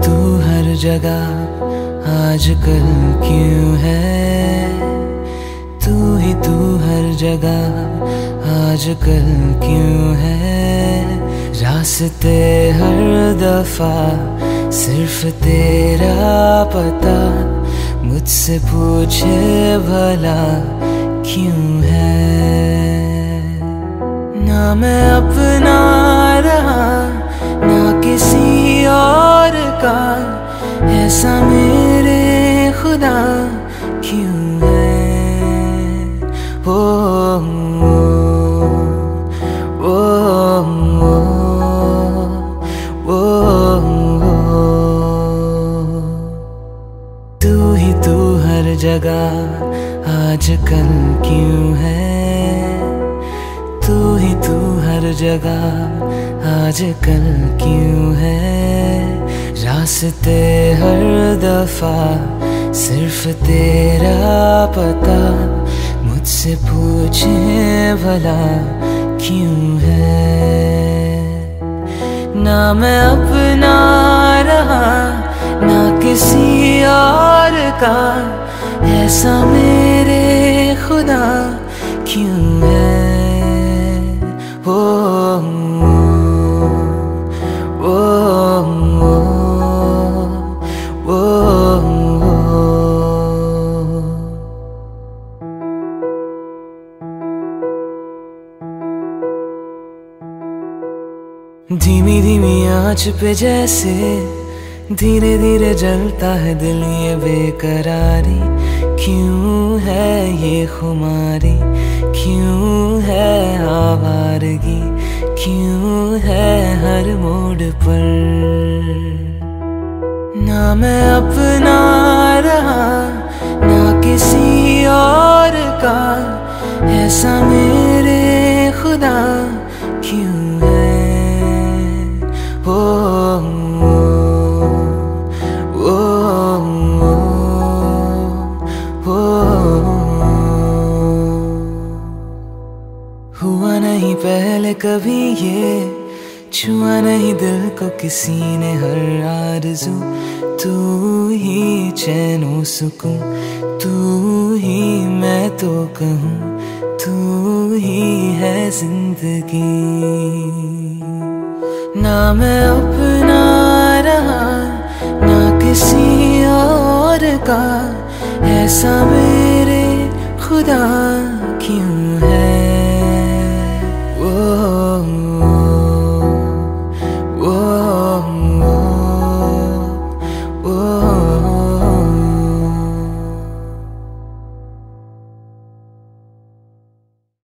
तू हर जगह आजकल क्यों है? तू हर जगह आजकल क्यों है? रास्ते हर दफा सिर्फ तेरा पता मुझसे पूछे भला क्यों है? ना मैं अपना रहा ना किसी और का, ऐसा मेरे खुदा क्यों है? ओ, ओ, ओ, ओ, तू हर जगह आजकल क्यों है? तू हर जगह आजकल क्यों है? रास्ते हर दफा सिर्फ तेरा पता मुझसे पूछे भला क्यों है? ना मैं अपना रहा ना किसी और का, ऐसा मेरे खुदा क्यों है? ओ, ओ, ओ, ओ, धीमी धीमी आंच पे जैसे धीरे धीरे जलता है दिल, ये बेकरारी क्यों है? ये खुमारी क्यों है? आवारगी क्यों है हर मोड़ पर? ना मैं अपना रहा ना किसी और का, ऐसा मेरे खुदा क्यों है? ओ, हुआ नहीं पहले कभी ये, छुआ नहीं दिल को किसी ने हर आरज़ू। तू ही चैनो सुकून, तू ही मैं तो कहूँ, तू ही है जिंदगी। ना मैं अपना रहा ना किसी और का, ऐसा मेरे खुदा